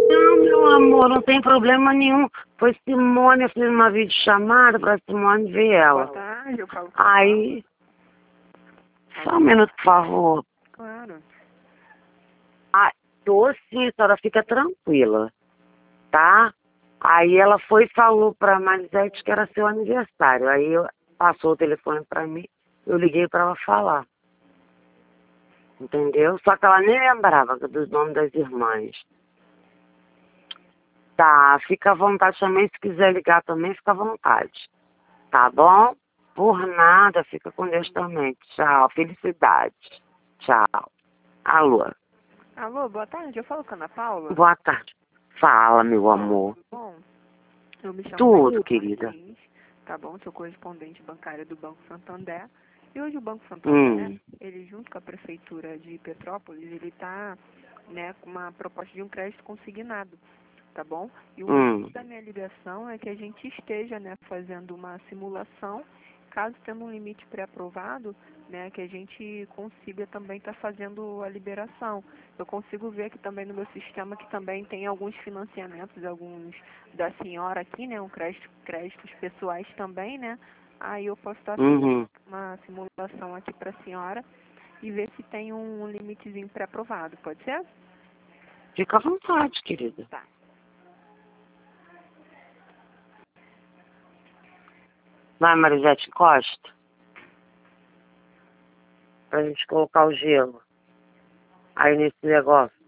Não, meu amor, não tem problema nenhum. Foi Simone, eu fiz uma videochamada pra Simone ver Boa ela. tarde, eu falo com Aí, só um minuto, por favor. Claro. Ah, tô sim, a senhora fica tranquila, tá? Aí ela foi e falou pra Marisete que era seu aniversário. Aí passou o telefone pra mim, eu liguei pra ela falar. Entendeu? Só que ela nem lembrava dos nomes das irmãs. Tá, fica à vontade também, se quiser ligar também, fica à vontade. Tá bom? Por nada, fica com Deus também. Tchau, felicidade. Tchau. Alô, Alô, boa tarde, eu falo com a Ana Paula. boa tarde. Fala, meu amor. Tudo bom? Eu me chamo Tudo, Maria querida. Martins, tá bom? Sou correspondente bancária do Banco Santander. E hoje o Banco Santander, ele junto com a Prefeitura de Petrópolis, ele está, né, com uma proposta de um crédito consignado, tá bom? E o motivo da minha ligação é que a gente esteja, né, fazendo uma simulação, caso tendo um limite pré-aprovado, né, que a gente consiga também estar fazendo a liberação. Eu consigo ver aqui também no meu sistema que também tem alguns financiamentos, alguns da senhora aqui, né, créditos pessoais também, né? Aí eu posso estar fazendo uma simulação aqui para a senhora e ver se tem um limitezinho pré-aprovado, pode ser? Fica à vontade, querida. Tá. Vai, Marisete, encosta. Pra gente colocar o gelo. Aí nesse negócio.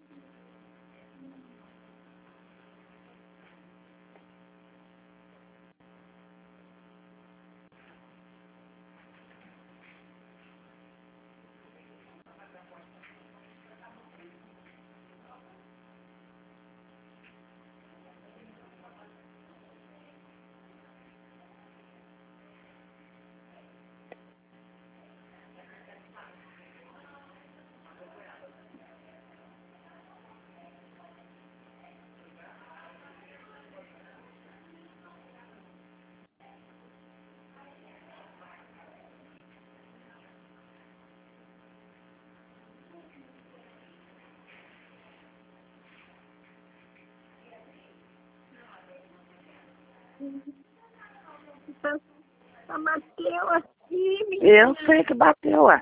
Bateu aqui, menina. Eu sei que bateu, ué.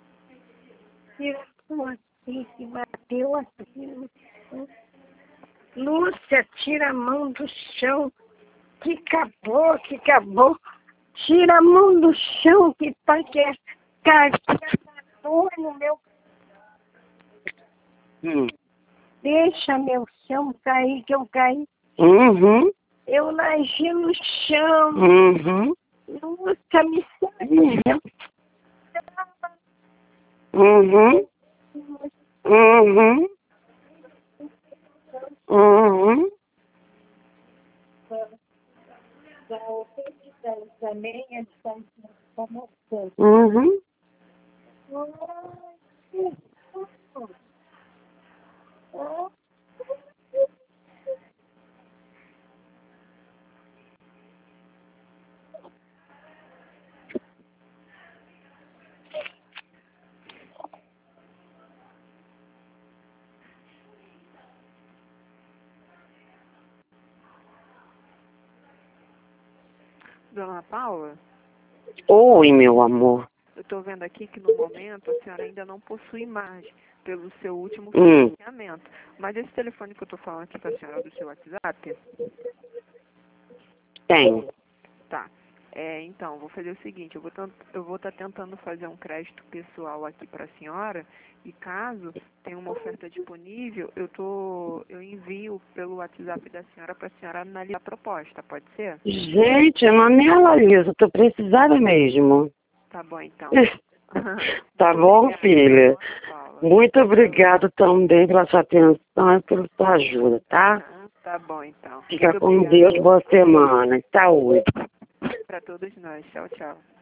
Aqui, que bateu aqui. Lúcia, tira a mão do chão. Que acabou. Tira a mão do chão que tá que dor no meu. Deixa meu chão cair, que eu caí. Eu nasci no chão. Lúcia, me sai. Também é Dona Paula, Oi, meu amor. eu estou vendo aqui que no momento a senhora ainda não possui margem pelo seu último financiamento. Mas esse telefone que eu estou falando aqui com a senhora do seu WhatsApp? Tem. Tá. Então, vou fazer o seguinte, eu vou estar tentando fazer um crédito pessoal aqui para a senhora e caso tenha uma oferta disponível, eu envio pelo WhatsApp da senhora para a senhora analisar a proposta, pode ser? Gente, eu não me analiso, tô precisando mesmo. Tá bom, então. Tá bom, filha? Paula. Muito obrigado também pela sua atenção e pela sua ajuda, tá? Tá bom, então. Fica Muito com obrigada. Deus, boa semana. Saúde. Para todos nós. Tchau, tchau.